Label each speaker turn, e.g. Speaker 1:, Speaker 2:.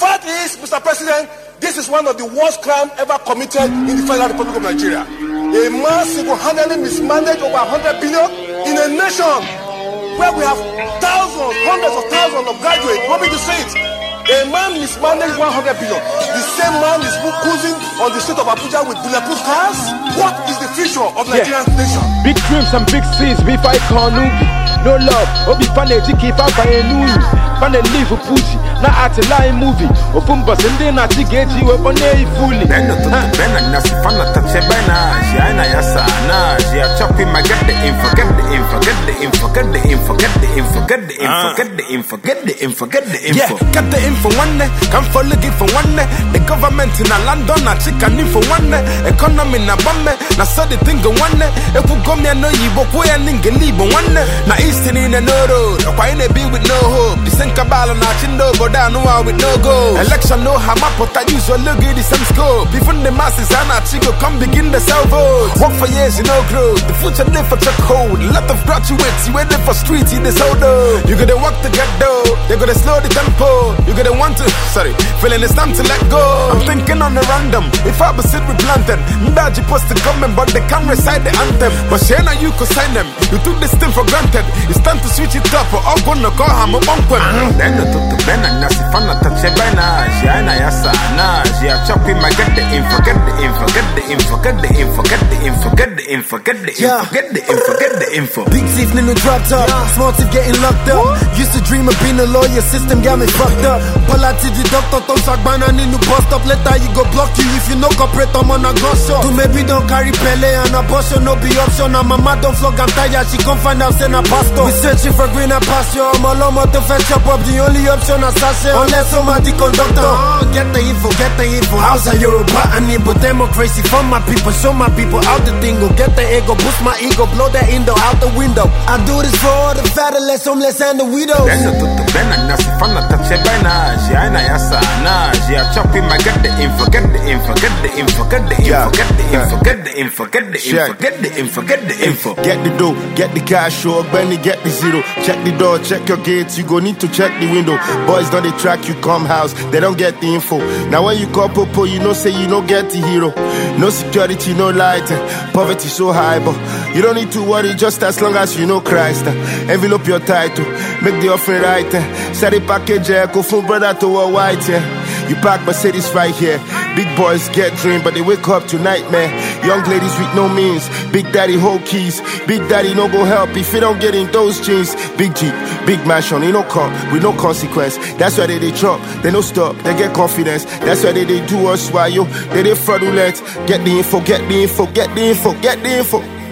Speaker 1: fact is, Mr. President, this is one of the worst crimes ever committed in the Federal Republic of Nigeria. A man single-handedly mismanaged over 100 billion in a nation where we have thousands, hundreds of thousands of graduates hoping to say it. A man mismanaged 100 billion. The same man is cruising on the street of Abuja with bulletproof cars. What is the future of Nigerian nation?
Speaker 2: Big dreams and big seas, we fight Kanubi. No love, Obi Fane Jiki Papa Enu. Fane live Pussy, na at a line movie. Ofumba Sende na Tigeji, weapon a fully.
Speaker 3: Bena to Bena Nasifana Tachebana, Giana Yasana, Gia chopping my get the info, get the info, get the info, get the info, get the info, get the info, get the info, get the info, get the info. Yeah, get the info one day, come for looking for one day. The government in a London, a chicken info one day. Economy na bombe, na so the thing go one day. If we go me no you, but we ain't gonna leave one day. Na Eastern in a no road, or why they be with no hope. The same cabal na chindo go down no one with no go. Election no hammer, but I usually look at the same scope. Even the masses are not chico, come begin the sell vote. Work for years, you know growth. The future live for truck hold. A lot of graduates, you waiting for streets in this old though. You gotta walk to get though. They gotta slow the tempo. You gotta want to, feeling it's time to let go. I'm thinking on a random. If I was sit with planted, Mdaji supposed to come but they can't recite the anthem. But Shana, you could sign them. You took this thing for granted. It's time to switch it up or I'm gonna call him a bunk. Then you took the Ben and Nasifana Tachebana, Giana Yasana, Gia chopping my get the info, get the info, get the info, get the info, get the info, get the info, get the info, get the info, get the info.
Speaker 4: Big teeth in the dropped up, small teeth getting locked up. Used to dream of being a lawyer, system got me fucked up. Pull out to the doctor, Tom Sagbana, need to bust up. Later you go block you if you no cooperate, I'm on a gun shot. To maybe don't carry Pele and abortion, no be option. And mama don't flog, I'm tired, she come find out, send a pastor. We searching for greener pasture, I'm all on to fetch up, the only option is sashay. Unless somebody conductor, get the info, get the info. How's a Yoruba and Igbo democracy for my people, show my people how the thing go. Get the ego, boost my ego, blow that window out the window. I do this for all the fatherless, homeless and the widows.
Speaker 3: Then you took the Ben and Nasifana Tachebana, Giana Yasana, Gia chopping my get the info, get the info, get the info, get the info, get the info, get the info, get the info, get the info, get the info.
Speaker 5: Get the dough, get the cash, show Benny, get the zero. Check the door, check your gates, you go need to check the window. Boys don't they track you come house, they don't get the info. Now when you call Popo, you know say you don't get the hero. No security, no light, poverty so high, but you don't need to worry just as long as you know Christ. Envelope your title, make the offering right. Set a package, go from brother to a white. You park Mercedes right here. Big boys get dream, but they wake up to nightmare. Young ladies with no means, Big Daddy hold keys. Big Daddy no go help if you don't get in those jeans. Big Jeep, big mansion, you no come with no consequence. That's why they drop, they no stop, they get confidence. That's why they do us while you, they fraudulent. Get the info, get the info, get the info, get the info.